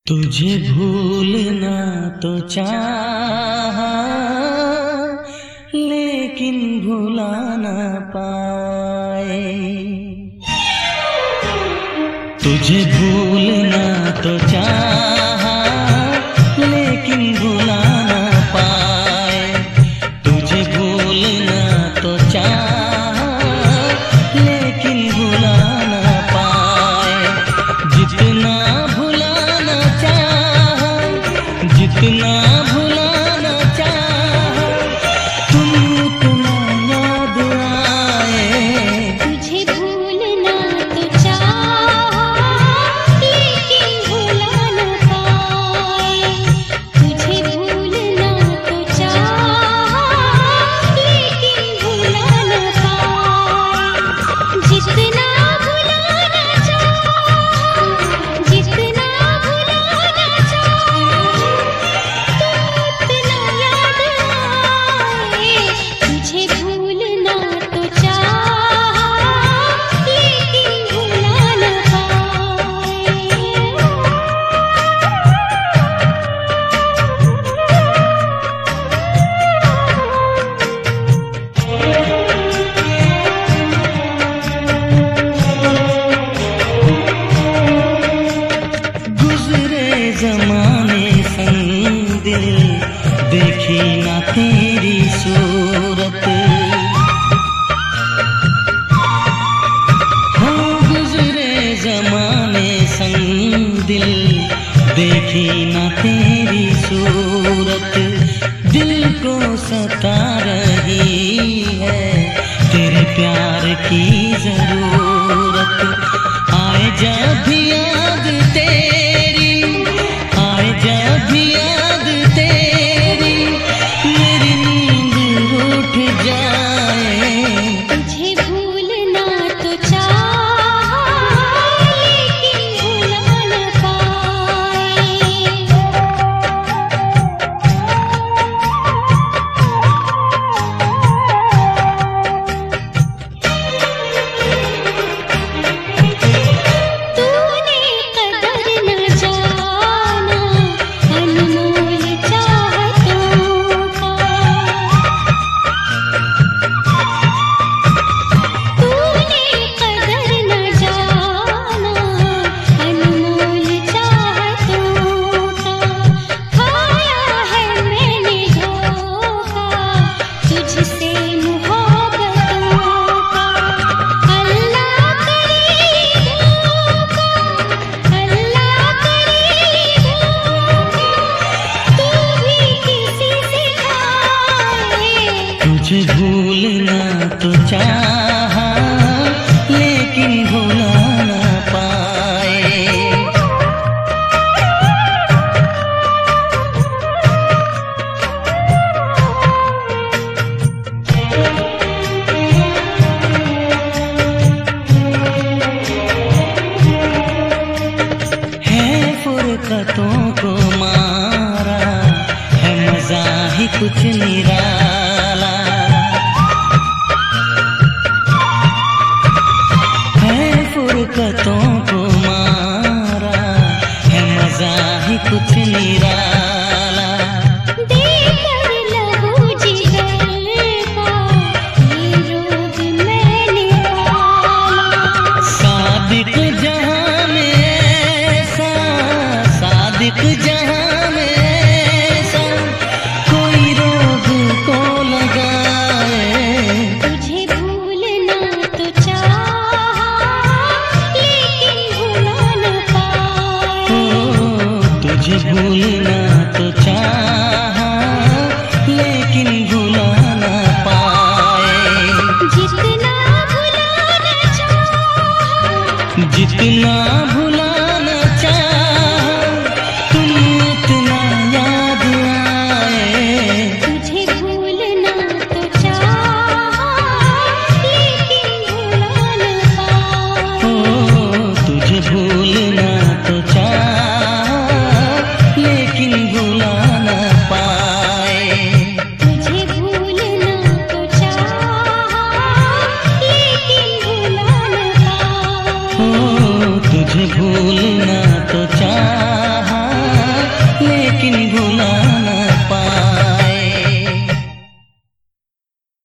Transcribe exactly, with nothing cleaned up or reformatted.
तुझे भूलना तो चाहा, लेकिन भुला ना पाए। तुझे भूलना तो चाहा, लेकिन भुला ना पाए। तुझे भूलना तो चाहा, लेकिन भुला ना पाए। जितना भुलाना चाहा, जितना भुलाना चाहा, तुम उतना याद आए। तुझे भूलना तो चाहा, लेकिन भुला ना पाए। तुझे भूलना तो चाहा, लेकिन भुला ना पाए। जितना भुलाना चाहा, जितना भुलाना चाहा, उतना याद आए। तुझे भूलना तो चाहा, लेकिन भुला ना पाए। गुजरे जमाने संग दिल देखी ना तेरी सूरत। हो गुजरे जमाने संग दिल देखी ना तेरी सूरत। दिल को सता रही है तेरे प्यार की जरूरत। आए जब भी याद तेरी, आए जब भी याद तेरी, मेरी नींद उठ जाए। तुझे भूलना तो चाहा, लेकिन भुला ना पाए। तूने कदर न जाना अनमोल चाहतों का। तूने कदर न जाना अनमोल चाहतों का। खाया है मैंने धोखा तुझसे मोहब्बतों का। अल्लाह करे धोखा, अल्लाह करे धोखा, तू भी किसी से खाए। तुझे भूलना तो चाहा, लेकिन भुला ना पाए। है फुरकतों को मारा, है मजा ही कुछ निराला। है फुरकतों को मारा, है मजा ही कुछ निराला। देकर लहू जिगर का ये रोग मैंने पाला। सादिक जहां में ऐसा, सादिक जहां